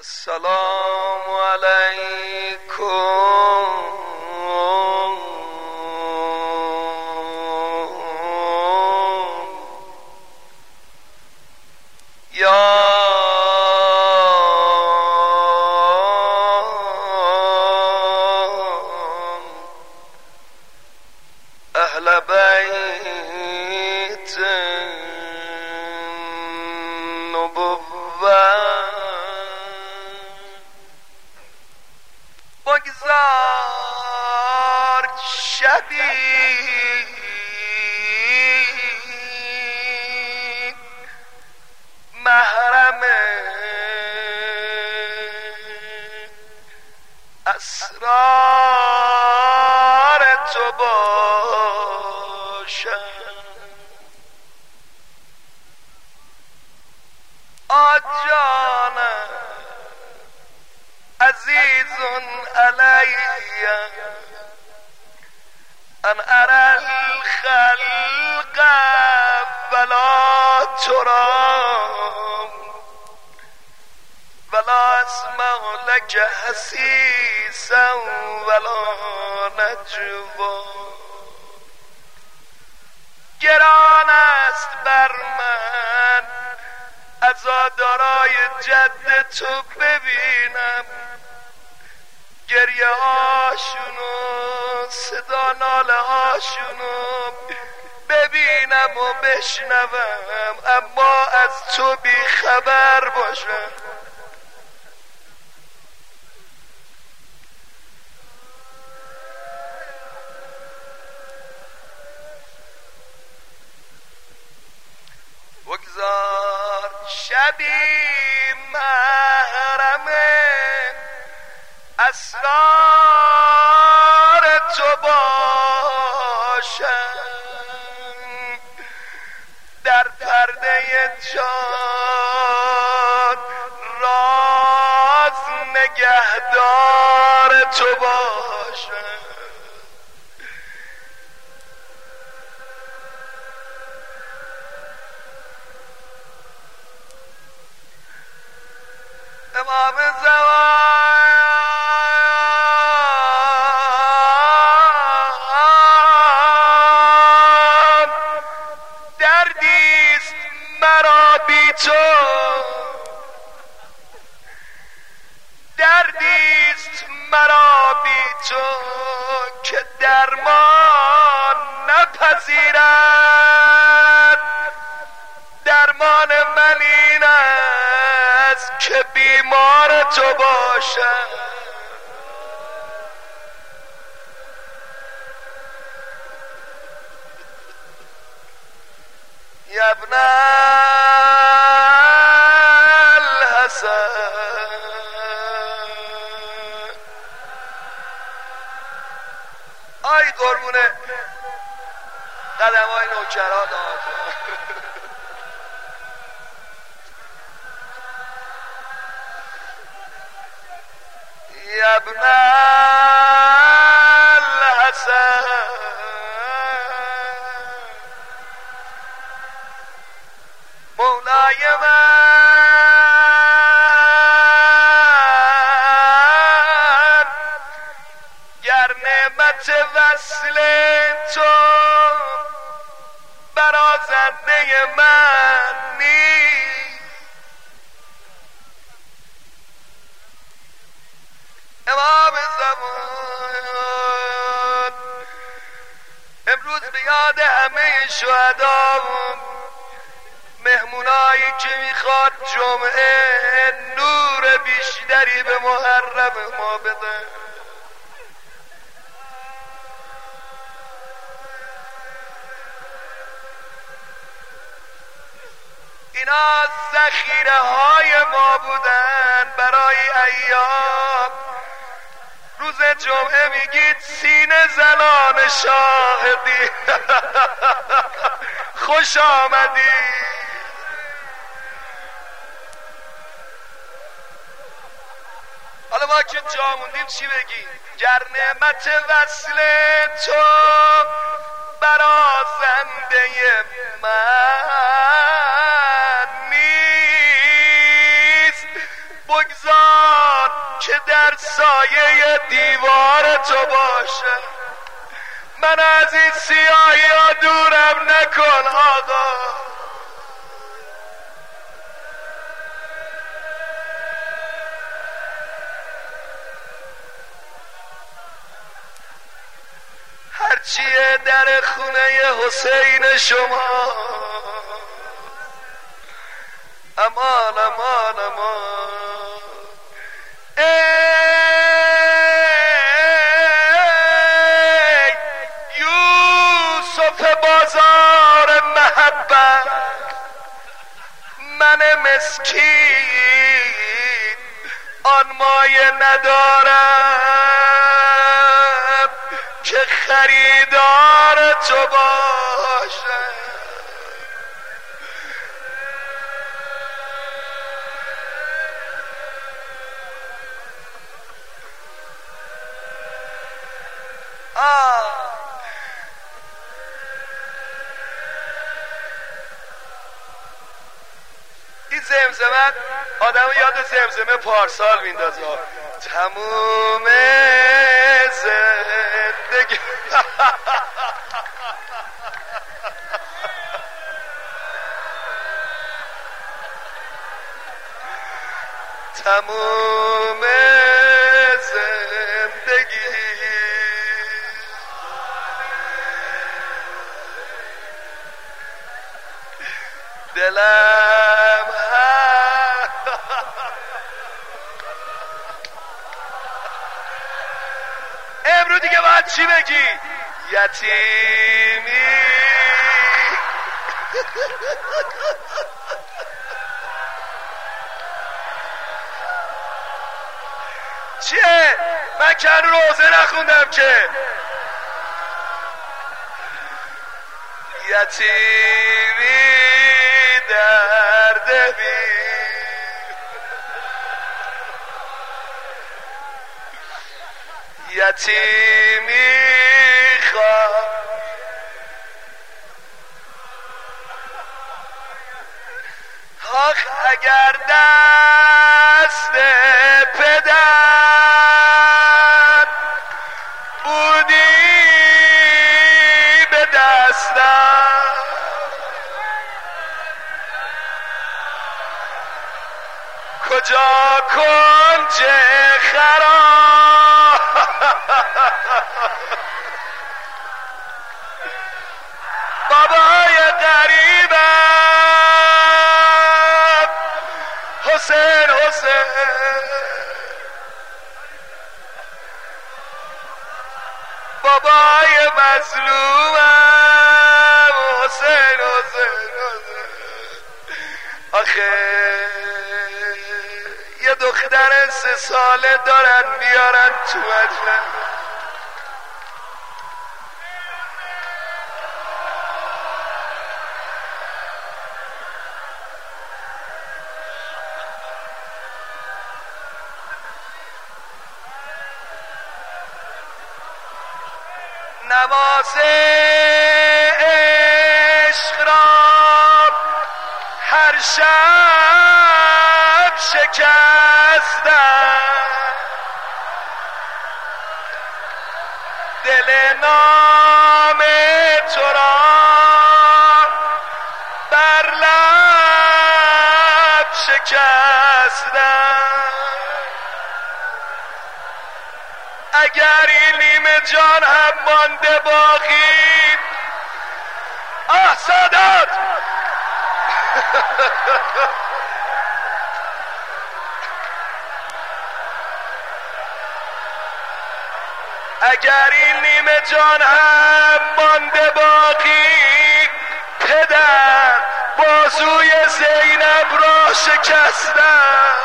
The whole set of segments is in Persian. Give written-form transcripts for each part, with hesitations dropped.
السلام علیکم یا اهل بیت بگذار شبی محرم اسرار تو باشم. آجانم عزیز علی ان ارى الخلق ولا ترام ولا اسمع لك حسیسا ولا نجوا. گران است بر من عزادارای جد تو ببینم، گریه هاشونو صدا ناله هاشونو ببینم و بشنوم، اما از تو بی خبر باشم. بگذار شبی محرم اسرار تو باشم، در پرده جان راز نگهدار تو باشم. امام زمان دردیست مرا بی تو، دردیست مرا بی تو که درمان نپذیرد. درمان من این است که بیمار تو باشم. یا ابن الحسن آی قربونه قدم های نوکران یا ابن الحسن مولای من، گر نعمت وصل تو برازنده من نیست. امام زمان امروز به یاد همه شهدا مهمونایی که میخواد جمعه نور بیشتری به محرم ما بده. اینا ذخیره های ما بودن برای ایام. روز جمعه میگید سینه زنان شاهدی خوش آمدی. حالا ما که جا موندیم چی بگیم؟ گر نعمت وصل تو برازنده من نیست، بگذار در سایه دیوار تو باشه. من از این سیاهی ها دورم نکن آقا. هرچیه در خونه حسین شما، امان امان امان. ای یوسف بازار محبت، من مسکین آن مایه ندارم که خریدار تو باشه. این زمزمه آدم یاد زمزمه پارسال میندازه. تموم زندگی تموم زندگی دلم امرو دیگه باید چی بگی؟ یتیمی. چیه؟ من که روزه نخوندم که. یتیمی درد بی، یتیمی خواه. آخ اگر دست پدر بودی به دستم، کجا کنج خراب بابای غریبم حسین حسین. بابای مظلومم حسین حسین حسین. آخه یه دختر 3 ساله دارن میارن تو مدرسه، نماز عشق را هر شب شکستم، دل نام تو را بر لب شکستم. اگر این نیمه جان هم مانده باقی، آه سادات اگر این نیمه جان هم مانده باقی، پدر بازوی زینب را شکستم.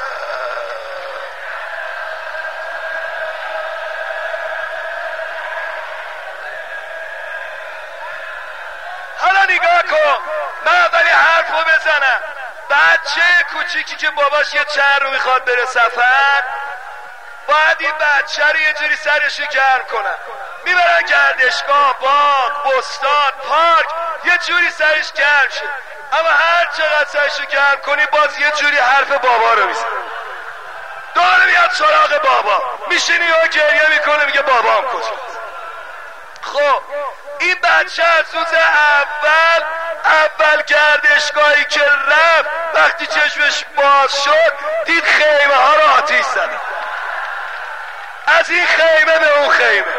حالا نگاه کن، من اولی حرفو بزنم. بچه کوچیکی که باباش یه چند رو میخواد بره سفر، باید این بچه رو یه جوری سرشو گرم کنن، میبرن گردشگاه، باغ، بستان، پارک، یه جوری سرش گرم شه. اما هر چقدر سرشو گرم کنی باز یه جوری حرف بابا رو میزن. دور دوباره میاد سراغ بابا، میشینی و گریه میکنه میگه بابام کجاست. خب این بچه از روز اول گردشگاهی که رفت وقتی چشمش باز شد دید خیمه ها رو آتیش زدن، از این خیمه به اون خیمه،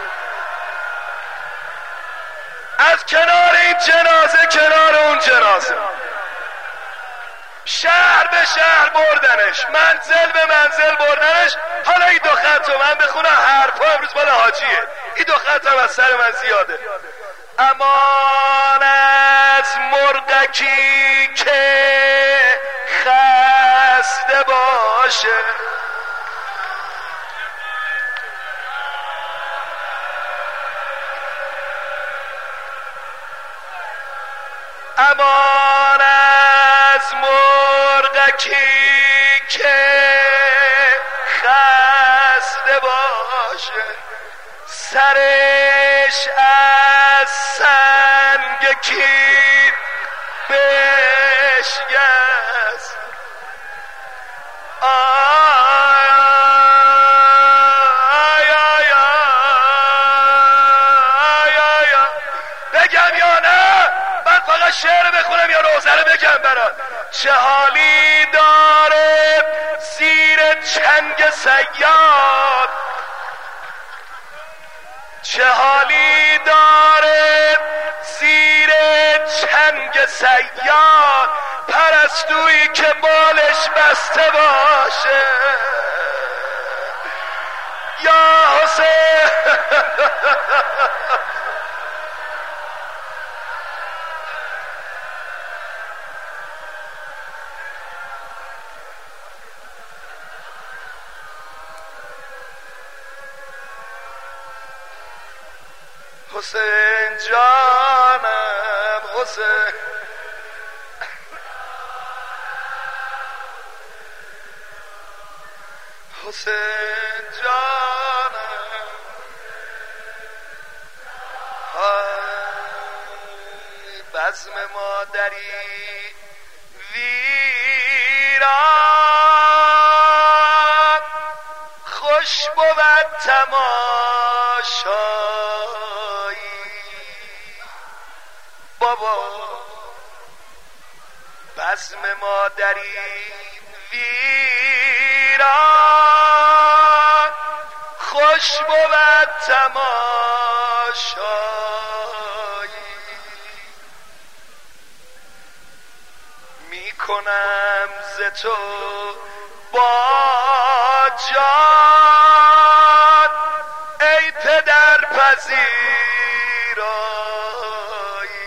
از کنار این جنازه کنار اون جنازه، شهر به شهر بردنش، منزل به منزل بردنش. حالا این دو خط رو من بخونم، حرفا امروز مال حاجیه، این دو خط هم از سر من زیاده. امان از مرغکی که خسته باشه، امان از مرغکی که خسته باشه، سرش از سنگ کی بشکست. بگم یا نه؟ من فقط شعر بخونم یا روزه رو بگم برات؟ چه حالی داره زیر چنگ صیاد، چه حالی داره زیر چنگ صیاد، پرستویی که بالش بسته باشه. یا حسین حسین جانم، حسین حسین جانم، بزم مادری ویران، خوش بود تماشایی. بابا بزم مادری ویران، خوش بود تماشایی. میکنم ز تو با جان ای پدر پذیرایی،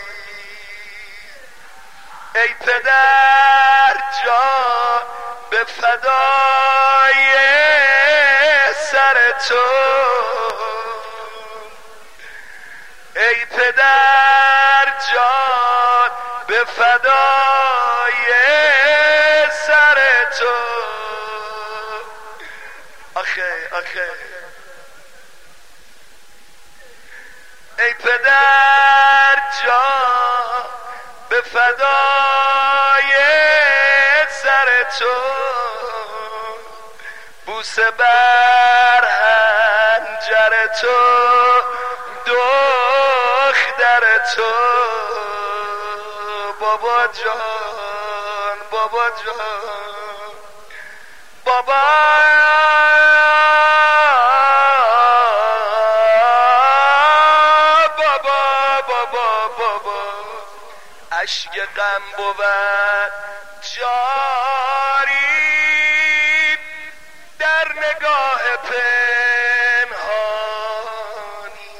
ای پدر جان به فدای سر تو، ای پدر جان به فدای سر تو. آخه آخه ای پدر جان به فدای سر تو، بوسه بر حنجر تو، دختر تو. بابا جان، بابا جان، بابا اشک غم بود جاری در نگاه پنهانی،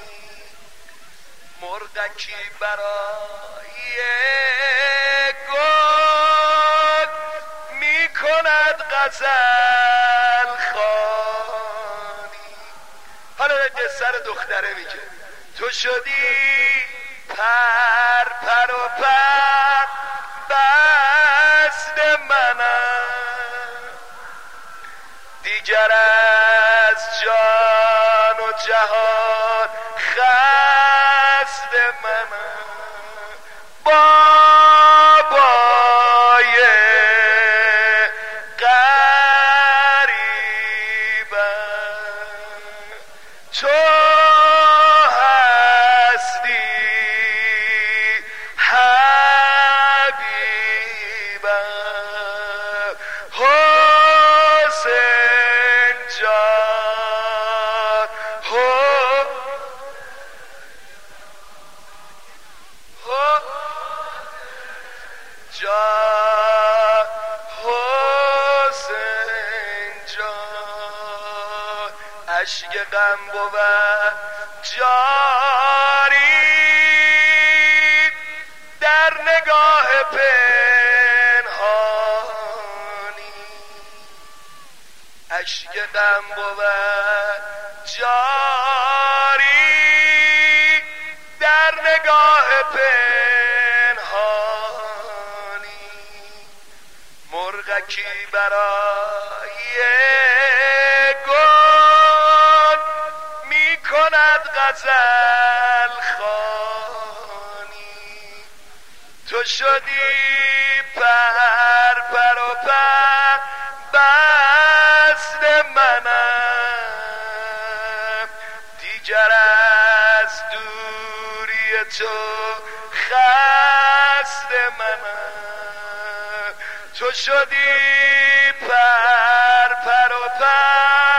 مرغکی برای گل می کند غزل خوانی. حالا قصه رو دختره میگه، تو شدی پر پر و پر بست منم، دیگر از جان و جهان خست منم. بابای غریب اشک غم بود جاری در نگاه پنهانی، اشک غم بود جاری در نگاه پنهانی، مرغکی برای گل می کند غزل خوانی، تو شدی پر پر و پر بست منم، دیگر از دوری تو خست منم، تو شدی پر پر و پر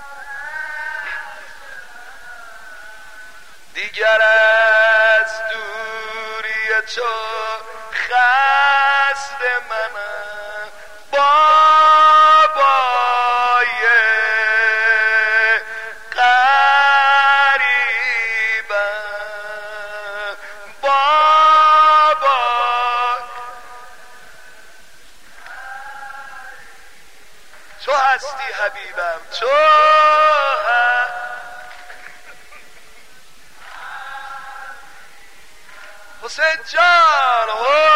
دیگر از دوری تو خست منم، بابای غریبم، بابا تو هستی حبیبم، تو حسین جان،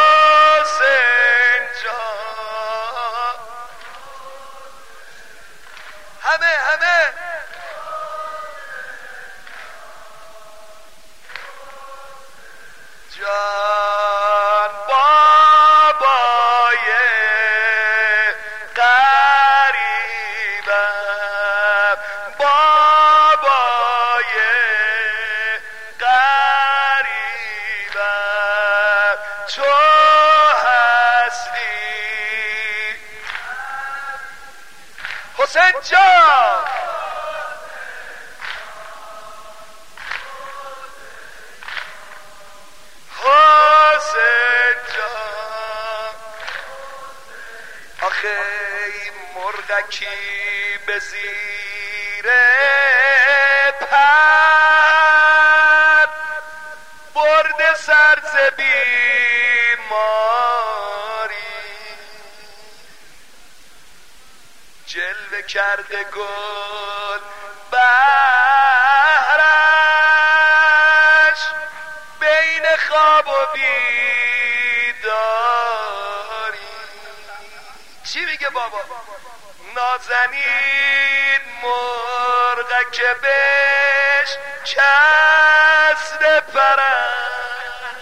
حسین جان، همه جان، بابای غریبم، بابای غریبم، تو هستی حسین جان، حسین جان، آخه این مرغکی به زیر پر برده سر ز بیماری، جلوه کرده گل بهرش بین خواب و بیداری، چی میگه بابا؟ نازنین مرغک بهش چسب پرم،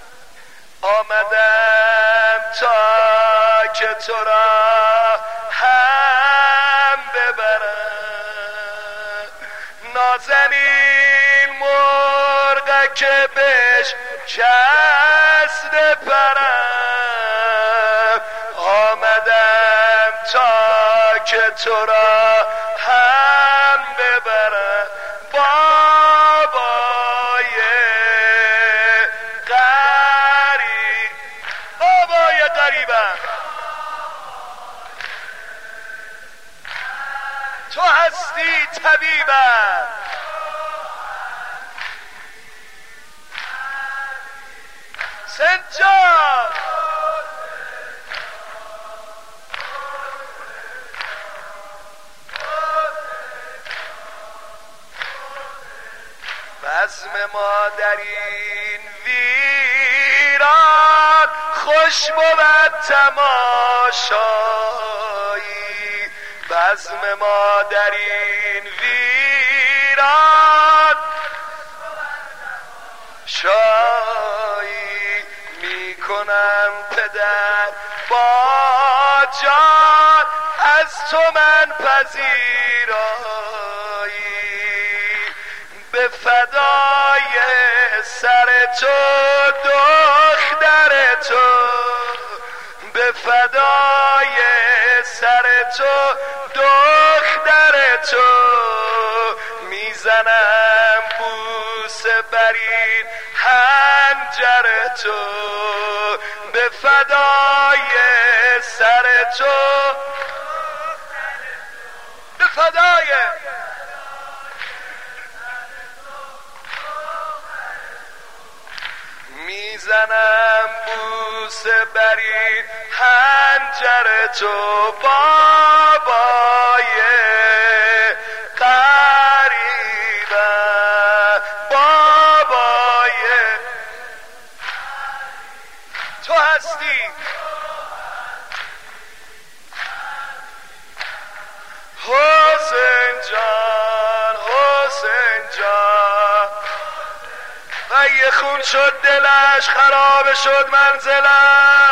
آمدم تا که تو را هم ببرم، نازنین مرغک بهش چسب پرم، آمدم تا که تو را هم ببرم، بابای غریبم، تو هستی طبیبم، سنجان، بزم ما در این ویران خوش بود تماشایی، بزم ما در این ویران شایی، میکنم پدر با جان از تو من پذیرایی، به فدای سر تو دختر تو، به فدای سر تو دختر تو، میزنم بوسه بر این حنجر تو، به فدای سر تو، به فدای میزنم بوسه بری حنجر تو بابای قریبم بابای تو هستی حسین جان حسین جان و یه خون شد دلش خراب شد منزلم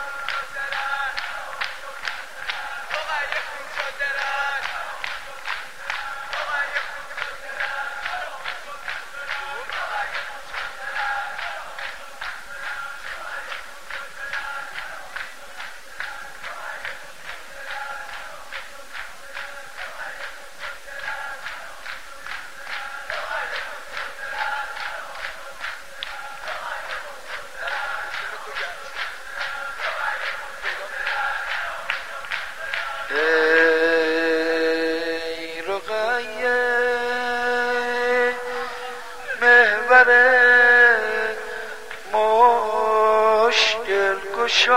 ای رقیه محور مشکل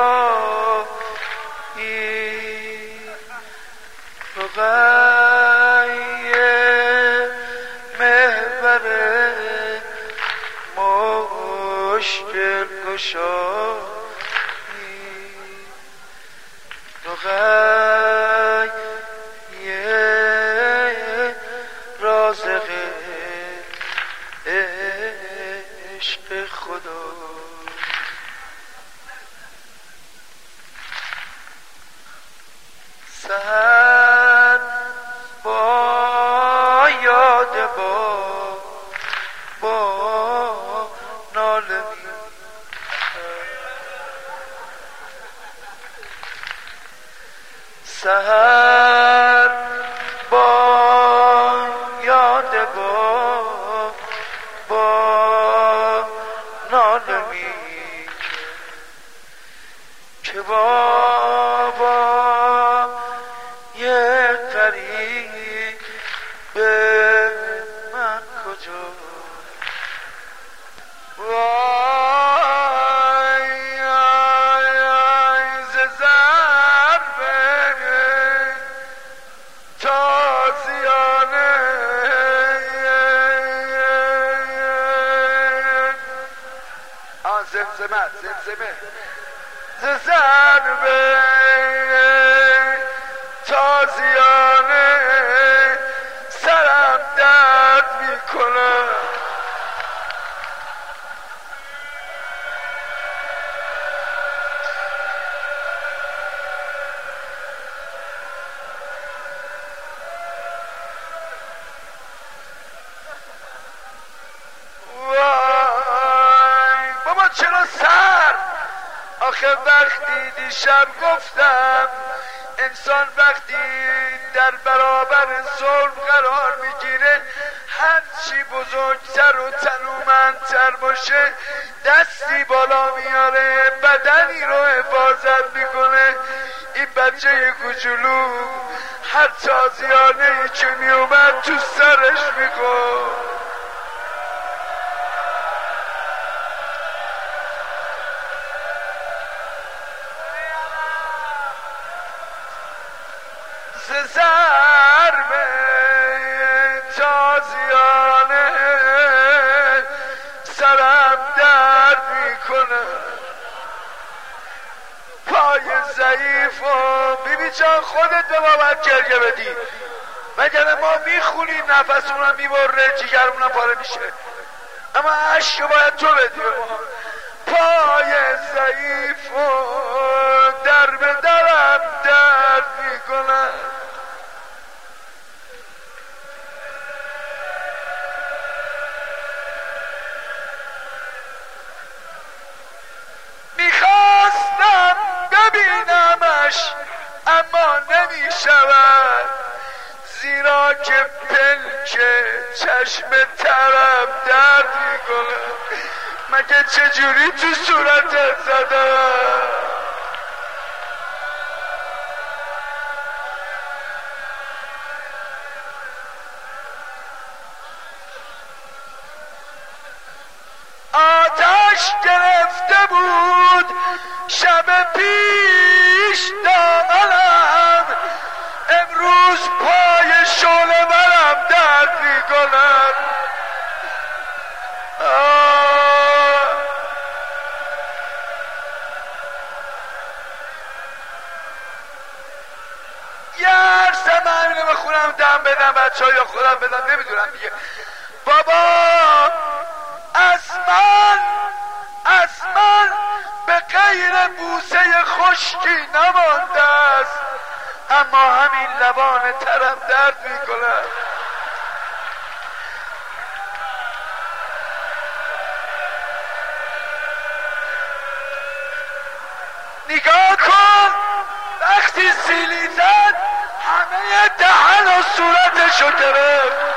گشایی رقیه محور مشکل گشایی رقیه رازق عشق خدا سحر با یاد با ناله سحر با یاد با ناله می که بابا یه قریب به من کجا زمزمه ضربه تازیانه سرم درد میکنه بابا چرا سر آخه وقتی دیشب گفتم انسان وقتی در برابر ظلم قرار میگیره هرچی بزرگتر و تنومندتر باشه دستی بالا میاره بدنی رو حفاظت میکنه این بچه کوچولو هر تازیانه ای که میومد تو سرش میکن ضربه تازیانه سرم درد میکنه پای ضعیف و بیبی جان خودت به ما باید گریه بدی مگر ما میخونیم نفسمونم میبره جیگرمونم پاره میشه اما عشق باید تو بدی به ما پای ضعیف و در به درم درد میکنه میخواستم ببینمش اما نمیشود زیرا که پلک چشم طرف درد میکنه مگه چجوری تو صورتت زدم آتش اشک گرفته بود شب پیش دامنم، امروز پای شعله برم درد میکند. یه عرص من اینو بخونم دم بدم بچه ها یا خودم بدم نمیدونم دیگه. بابا از من به غیر بوسه خشکی نمانده است، اما همین لبان ترم درد میکنه. نگاه کن وقتی سیلی زد همه دهن و صورتشو گرفت.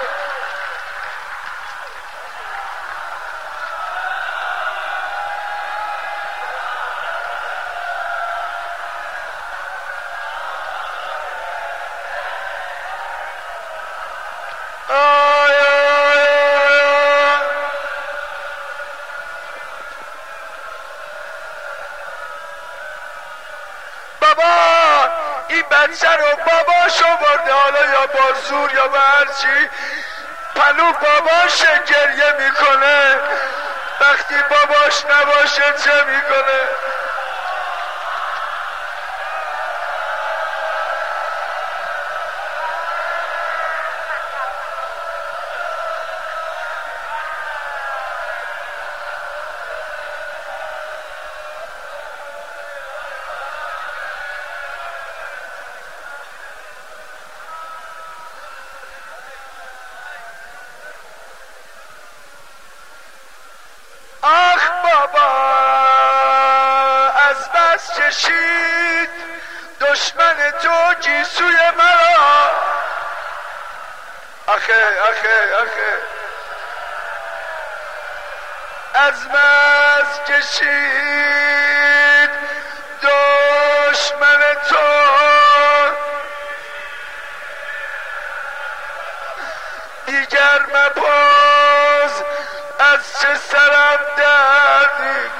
بچه رو باباش آورده، حالا یا با زور یا با هرچی، پلو باباش گریه میکنه. وقتی باباش نباشه چه میکنه؟ آخ بابا از بس چشید دشمن تو گیسوی مرا، آخه از بس کشید دشمن تو دیگر مپرس از چه سرم دردی.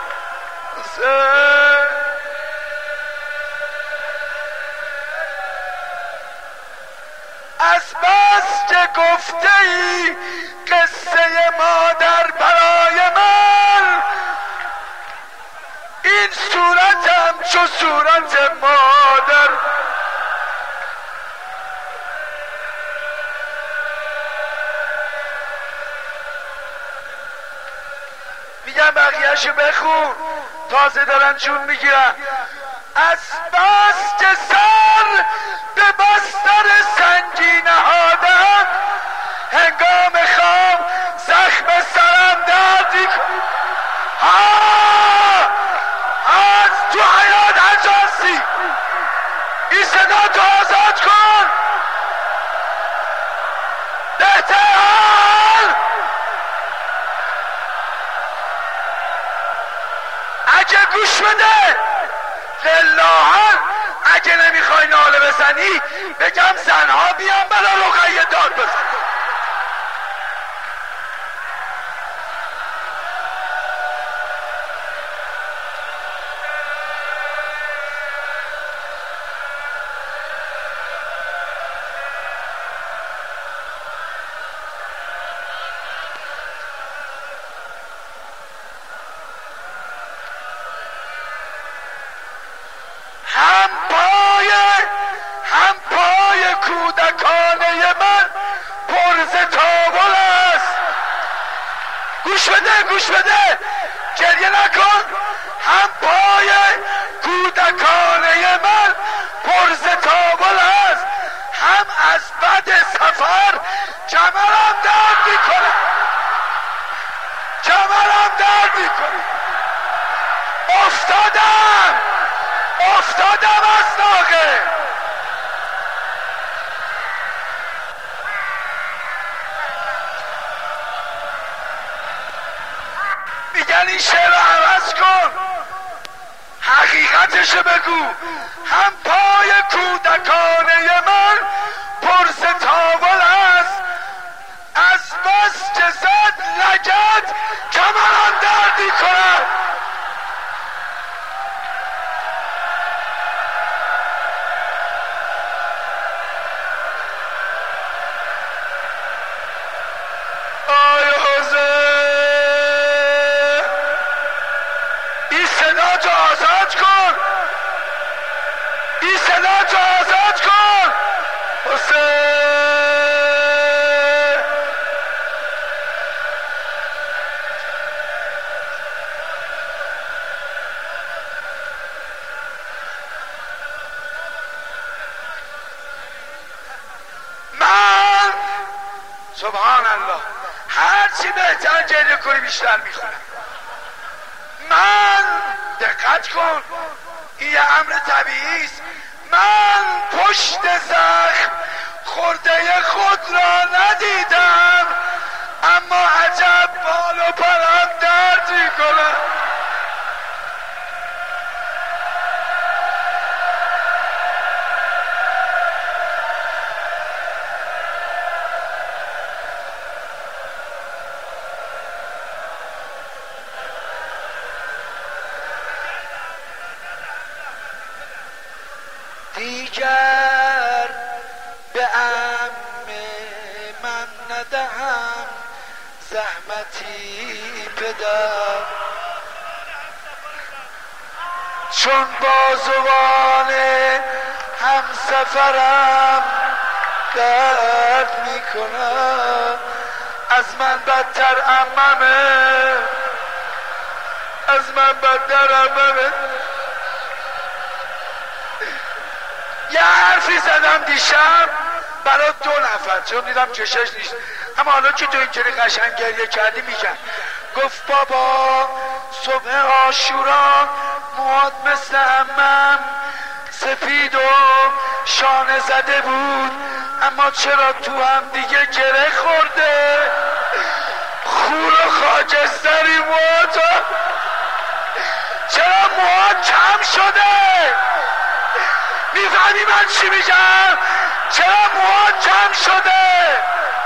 از بس که گفته ای قصه مادر برای من، این صورتم چو صورت مادر. میگم بقیهشو بخون، تازه دارن جون میگیرن. از بس که سر به بستر سنگی نهادم، هنگام خواب زخم سرم دردی کن. از تو حیات حجاسی این صدا تو آزاد کن. بهتر اگه گوش بده لله، اگه نمیخوای ناله بزنی بگم زنها بیان برا رقیه داد بزن. هم پای کودکانه من پرز تابل است. گوش بده گریه نکن. هم پای کودکانه من پرز تابل است، هم از بد سفر کمرم درد میکنه. افتادم از ناقه. میگن این شعر رو عوض کن، حقیقتشو بگو. هم پای کودکانه من پرز تاول است، از بس که زد لگد کمرم دردی کنه. سبحان الله. هرچی بهتر گریه کنی بیشتر میخونم. من دقت کن، این یه امر طبیعی است. من پشت زخم خورده خود را ندیدم، اما عجب بال و پرم درد میکنه. دیگر به عم من ندهم زحمتی پدر، چون بازوان همسفرم درد میکنم. از من بدتر عممه، از من بدتر عممه. یه حرفی زدم دیشب برای 2 نفر، چون دیدم کشش نیست، اما حالا که تو اینجوری قشنگ گریه کردی میگم. گفت بابا صبح عاشورا مواد مثل عمم سفید و شانه زده بود، اما چرا تو هم دیگه گره خورده؟ خور و خاکستری مواد، چرا مواد کم شده؟ میفهمی من چی میگم؟ چرا مواد کم شده؟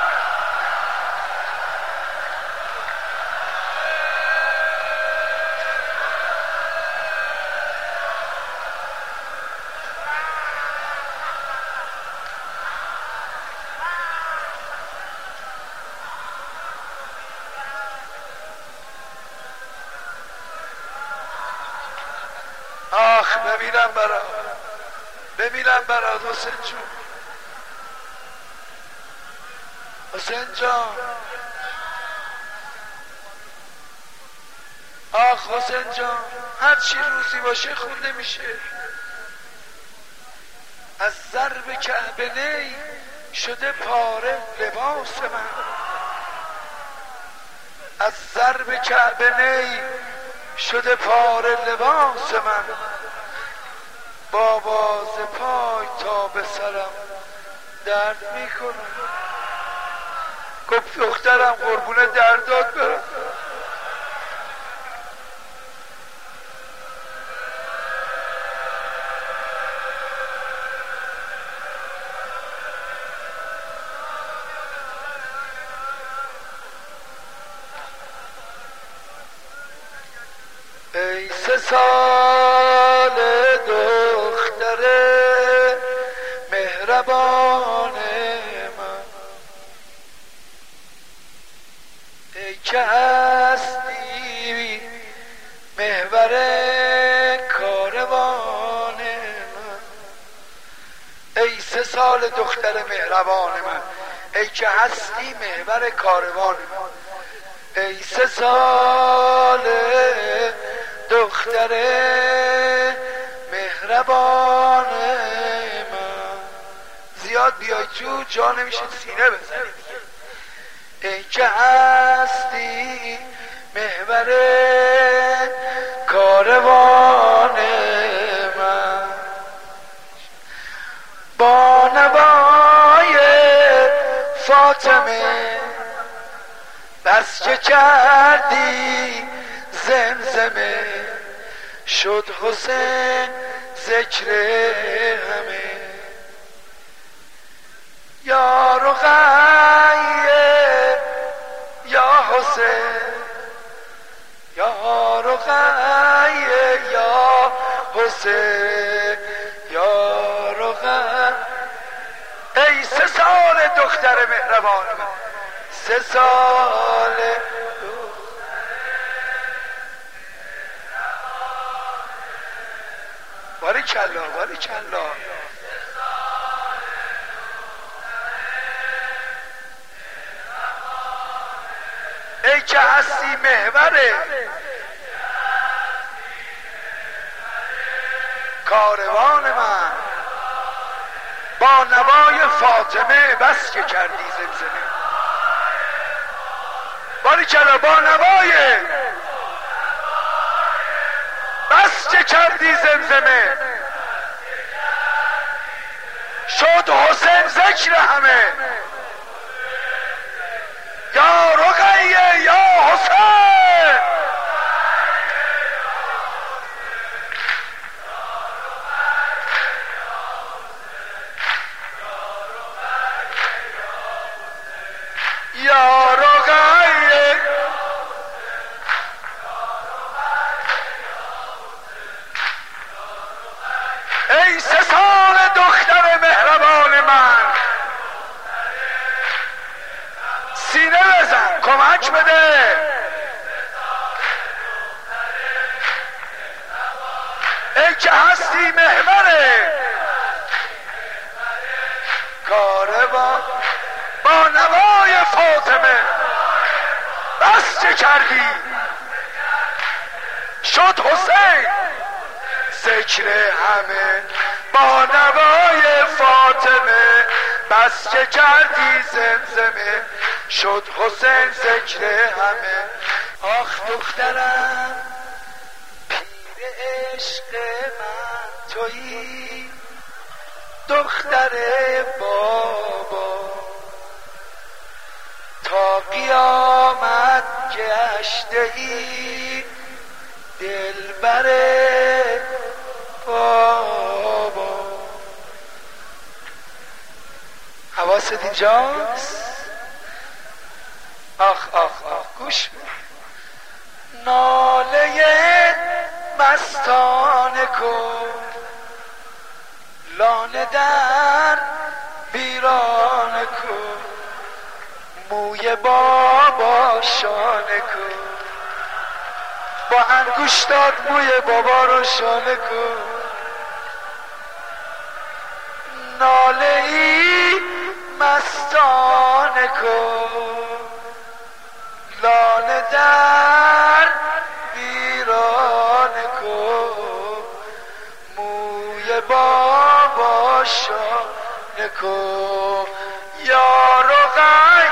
آخ بمیرم برات حسین جون. حسین جان، آخ حسین جان، هر چی روزی باشه خونده میشه. از ضرب کعبه نی شده پاره لباس من، از ضرب کعبه نی شده پاره لباس من. بابا ز پای تا به سرم درد میکنه. گفت دخترم قربونه دردات برم. ای 3 سال دختر مهربان من، ای که هستی محور کاروان من. ای 3 سال دختر مهربان من، ای که هستی محور کاروان من. ای 3 سال دختر مهربان من. زیاد بیای تو جا نمیشه سینه بزنی. ای که هستی محور کاروان من. با نوای فاطمه بس که کردی زمزمه، شد حسین ذکر همه. یا رقیه یا حسین، یا رقیه یا حسین، یا رقیه. ای 3 سال دختر مهربان من، 3 سال باریکلا باریکلا. ای که هستی محور کاروان من. با نوای فاطمه بس که کردی زمزمه، باریکلا با نوای بس چه کردی زمزمه شد حسین ذکر همه یا رقیه یا حسین یا رقیه ای 3 سال دختر مهربان من سینه بزن کمک بده ای که هستی محوره کاروان با نوای فاطمه بس چه کردی شد حسین ذکر همه با نوای فاطمه بس چه کردی زمزمه شد حسین ذکر همه آخ دخترم پیر عشق من تویی دختر بابا تا قیامت گشته ای دلبر بابا حواست اینجاست آخ آخ آخ گوش ناله مستانه کن لانه در ویرانه کن موی بابا شانه کن با انگشتات موی بابا رو شانه کن ناله ای مستانه کن لانه در ویرانه کن موی بابا شانه کن یا رقیه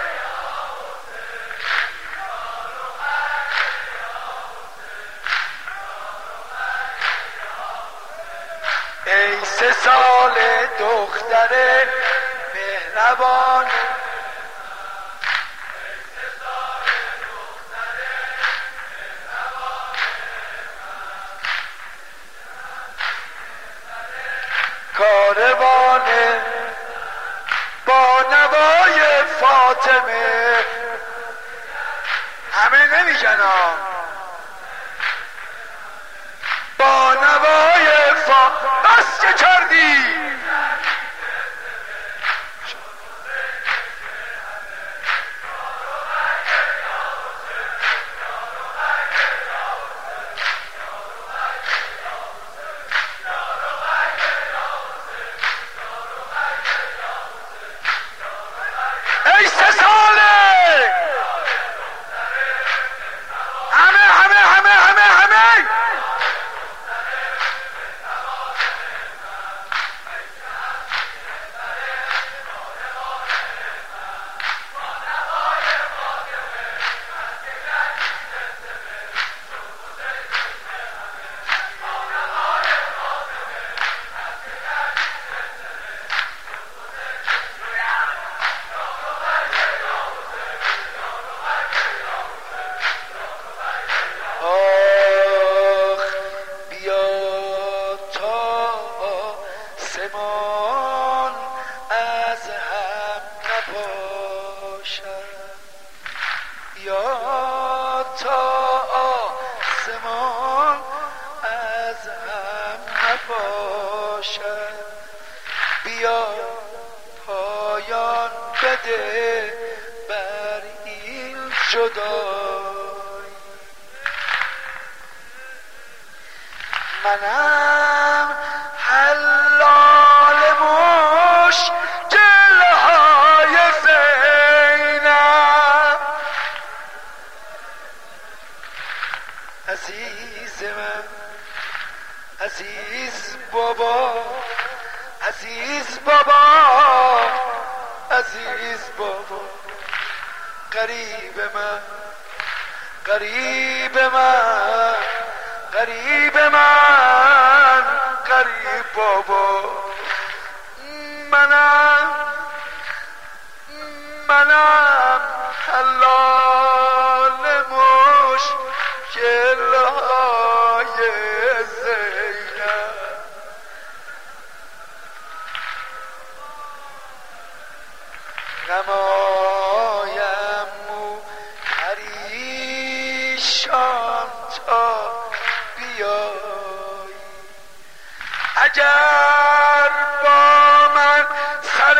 ای 3 سال دختر مهربان کاروان با نوای فاطمه همه نمیگن با نوای بس چه کردی ای 3 ساله همه یا تا آسمان از هم نباشد بیا پایان بده بر این جدایی منم حلال مشکل‌های زینب عزیز من عزیز بابا عزیز بابا عزیز بابا غریب من غریب من غریب من غریب بابا منم حلال مشکل های زینب نمایم مو پریشان تا بیایی اگر با من سر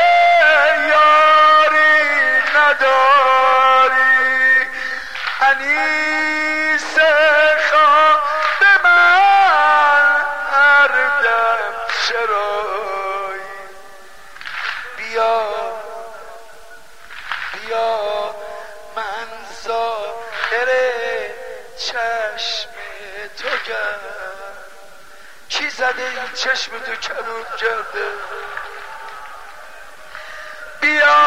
یاری نداری انیس خواب من هر دم چرایی بیا من ظاهر چشم تو گردم کی زده این چشم تو کبود کرده بیا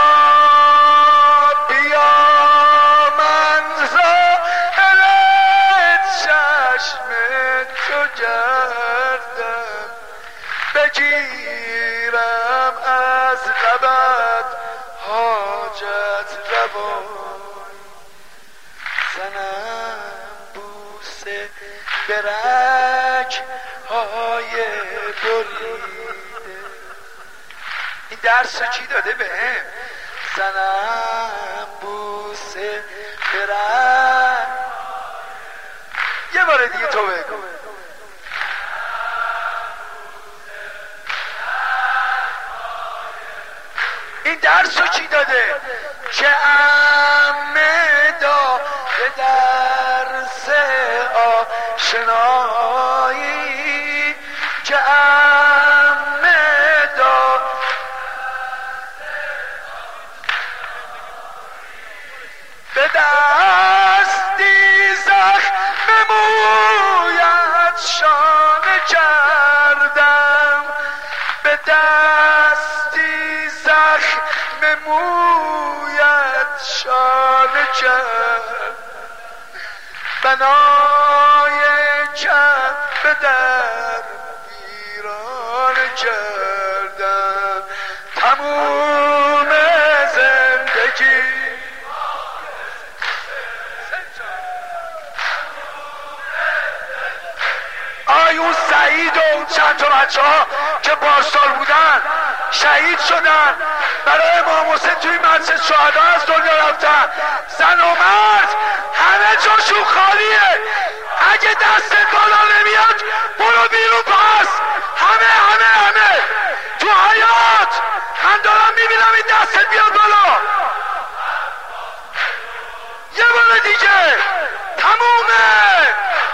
من ظاهر چشم تو گردم بگیرم از لبت حاجت روای زنم بوسه برک های بریده این درس رو کی داده به هم زنم بوسه برک یه بار دیگه تو بگو این درس رو کی داده که عمه داده درس آشنایی که عمه داده به دستی زخم مویت شانه کردم به دستی زخم مویت شانه کرد بنای کعبه در ویرانه کردم تموم زندگی اون سعید و اون چند تا بچه ها که پارسال بودن شهید شدن برای امام حسین توی مسجد شهدا از دنیا رفتن زن و مرد همه جاشون خالیه اگه دست بالا نمیاد برو بیرون پس همه تو حیات من دارم میبینم این دستت بیاد بالا یه بار دیگه تمومه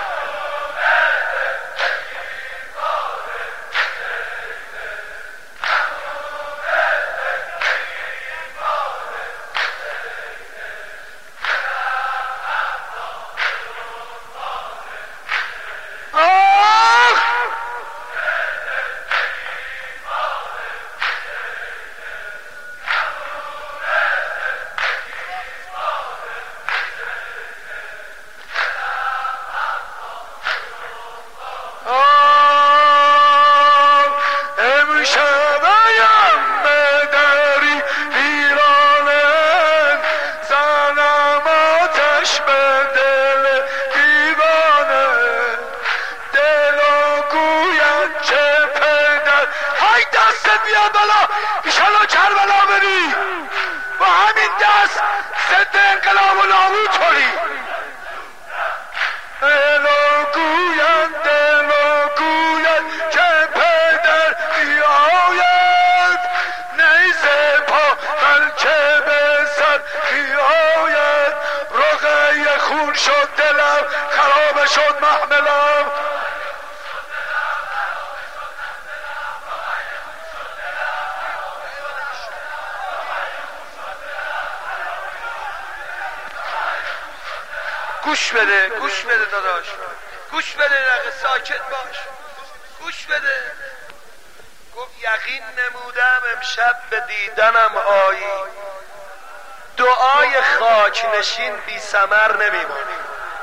گوش بده داداش گوش بده رقه ساکت باش گوش بده گفت یقین نمودم امشب به دیدنم آیی دعای خاک نشین بی ثمر نمیمونه.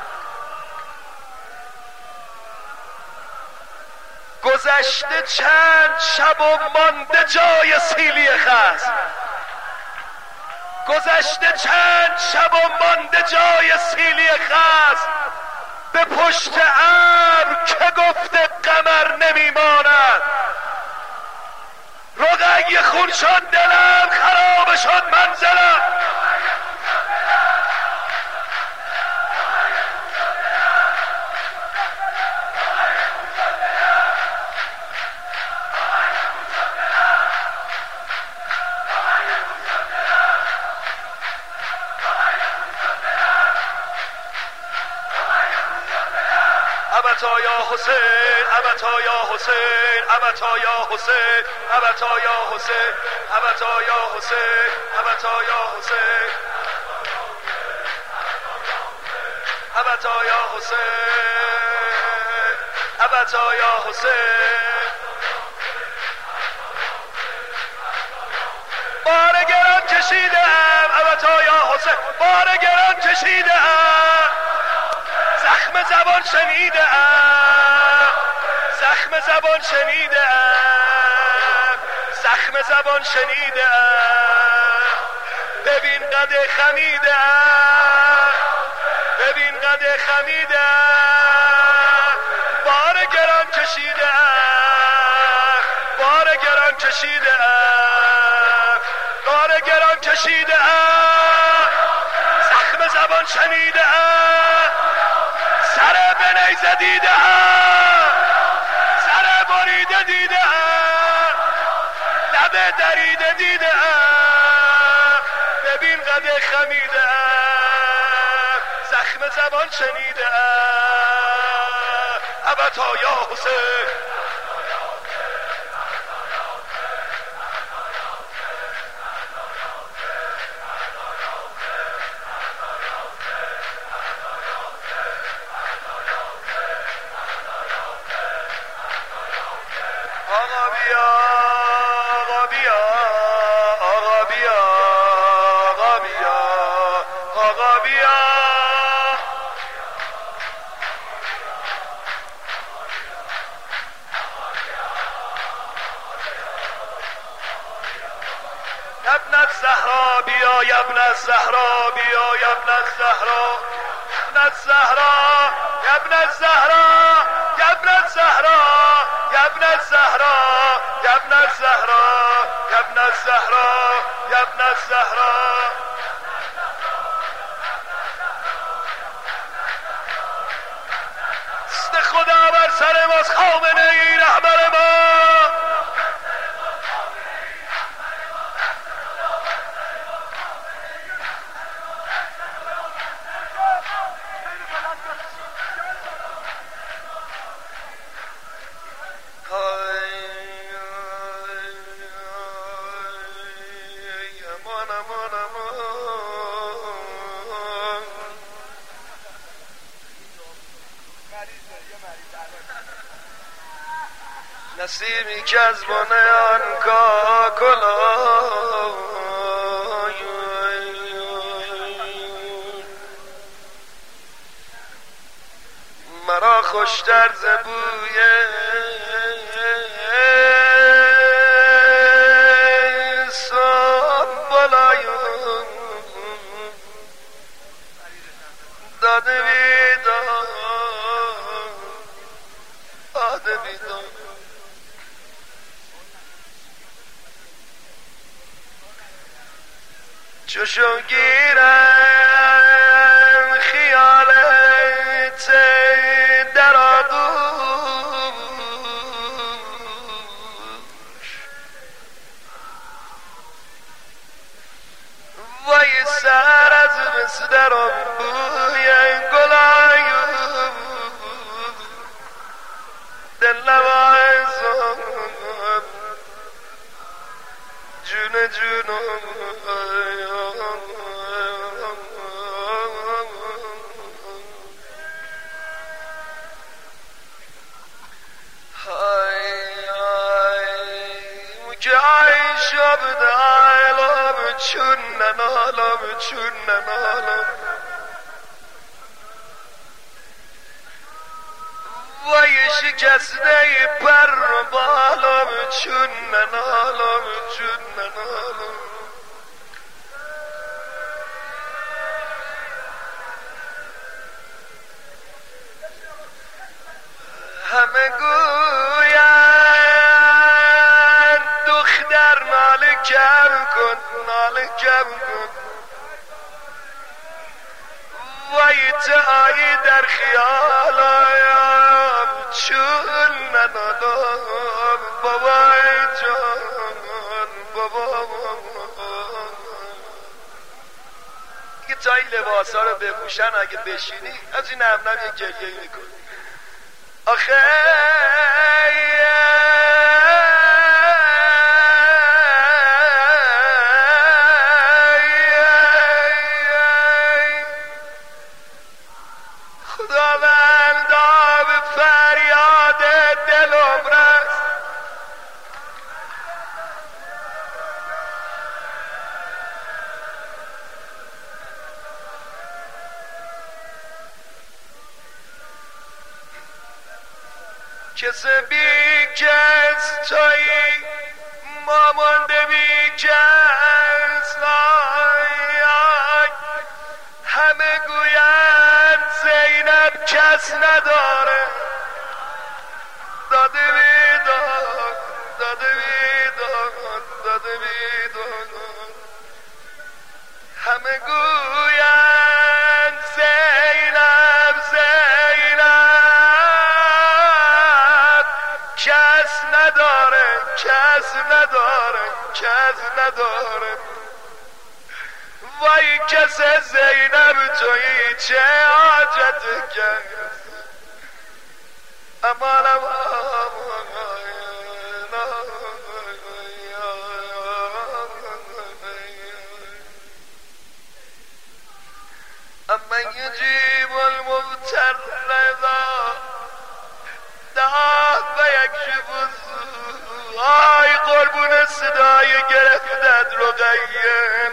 گذشته چند شب و مانده جای سیلی خس، گذشته چند شب و مانده جای سیلی خس، به پشت ابر که گفته قمر نمیماند. رقیه خون شد دلم، خراب شد منزلم، ابتا یا حسین، ابتا یا حسین، ابتا یا حسین، ابتا یا حسین، ابتا یا حسین، ابتا یا حسین، ابتا یا حسین، ابتا یا حسین. بار گران کشیدم ابتا یا حسین، بار گران کشیدم، زخم زبان شنیدم، زخم زبان شنیدم، زخم زبان شنیدم. ببین قد خمیدم، ببین قد خمیدم، بار گران کشیدم، بار گران کشیدم، بار گران کشیدم، زخم زبان شنیدم، سر به نیزه دیدم، سر بریده دیدم، لب دریده دیدم. ببین قد خمیدم، زخم زبان شنیدم. ابتا یا حسین، آقا بیا، آقا بیا، آقا بیا، آقا بیا، آقا بیا. یا ابن الزهرا بیا، یا ابن الزهرا بیا، یا ابن الزهرا، ابن الزهرا، یا ابن الزهرا، یا ابن الزهرا، یا ابن الزهرا، یا ابن الزهرا، یا ابن الزهرا، یا ابن الزهرا. دست خدا بر سر ماست، خامنه ای رهبر ما. نسیمی که از بنه آن کاکلا مرا خوشتر ز بوی سنبلای داده بیداد، داده بیداد. چشم گیرم خیالت در آغوش، وای سر از مصدرم بوی گلایو دل نوازم جون جونم. شب I love چون ننالم چون ننالم وای شکسته پر و بالم چون ننالم چون ننالم همه گویند دختر ناله کم کن ناله کم کن وای تایی در خیالم چون ننالم بابای جان بابا یه تایی لباس ها رو بپوشن اگه بشینی از این نم یه گریه میکن آخه خداوندا به فریاد دلم رس کس بی کس تویی مامانده بی کس همه گویند زینب کس نداره داده بیداد داده بیداد داده بیداد همه گویند زینب زینب کس نداره کس نداره کس نداره وای کس زینب تویی چه حاجت کرد امالم اما یجیب المضطر اذا دعا و یکشف السوء آی قربون صدای گرفتت رقیه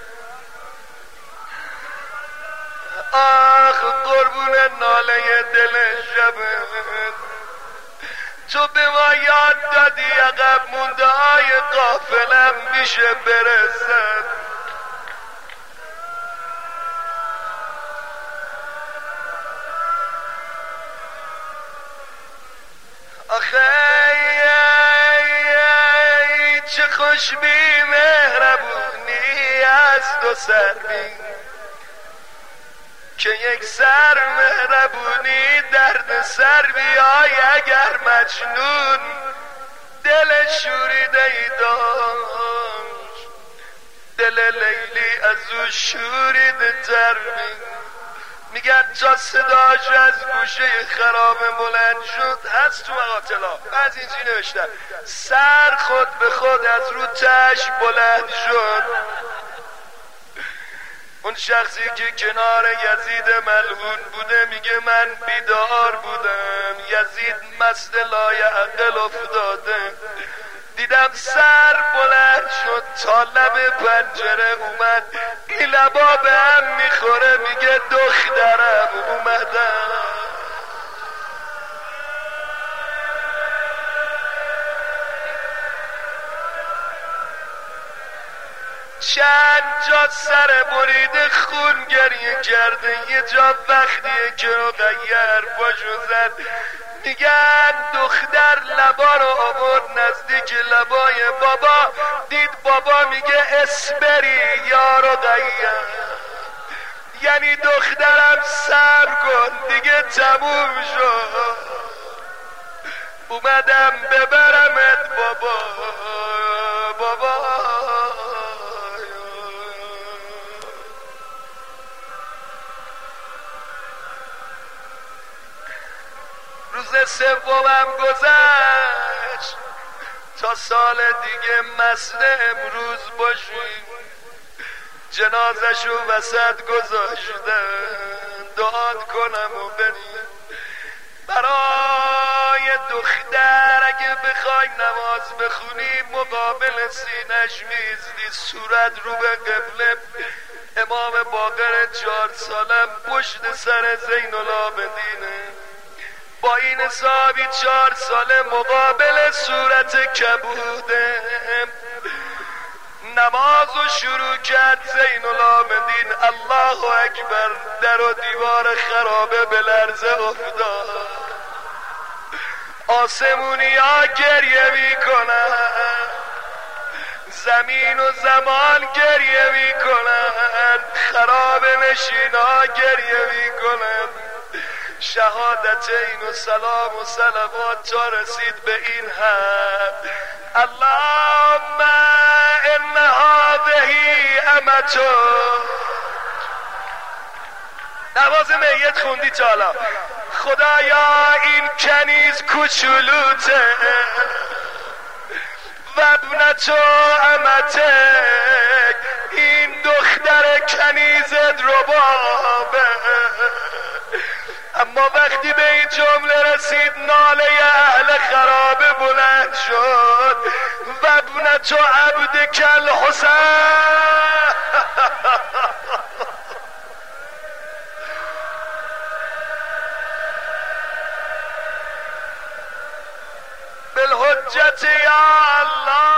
آخ قربون ناله دل شبت تو به ما یاد دادی عقب مونده های قافلم میشه برسد آخه چه خوش بی مهربونی از دو سر بی که یک سر مهربونی درد سر بیای اگر مجنون دل شوریده ای داشت دل لیلی از او شوریده تر میگن تا صداش از گوشه خراب بلند شد هست تو مقاتلا بعض اینجی نوشتن سر خود به خود از رو تش بلند شد اون شخصی که کنار یزید ملعون بوده میگه من بیدار بودم یزید مست لایعقل افتاده دیدم سر بلند شد تا لب پنجره اومد این لبا به هم میخوره میگه دخترم اومدم چند جا سر بریده خون گریه کرده یه جا وقتیه که رقیه پاشو زد میگن دختر لبا رو آورد نزدیک لبای بابا دید بابا میگه اسبری یا رقیه یعنی دخترم صبر کن دیگه تموم شد اومدم ببرمت بابا بابا روز سومم گذشت تا سال دیگه مثل امروز باشیم جنازشو وسط گذاشتن دعا کنم و بریم برای یه دختر اگه بخوای نماز بخونی مقابل سینش میزدی صورت رو به قبله امام باقر 4 سالم پشت سر زین العابدینه با این حسابی 4 ساله مقابل صورت کبوده نمازو شروع کرد زین العابدین الله اکبر در و دیوار خرابه به لرزه افتاد آسمونی ها گریه میکنن زمین و زمان گریه میکنن خرابه نشین ها گریه میکنن شهادتین و سلام و صلوات تا رسید به این حد اللهم ان هذه امتو نواز میت خوندی تا حالا خدایا این کنیز کوچولوته و ابنتو امتک این دختر کنیزت ربابه اما وقتی به این جمله رسید ناله اهل خرابه بلند شد و ابنتو عبدک الحسین بالحجت یا الله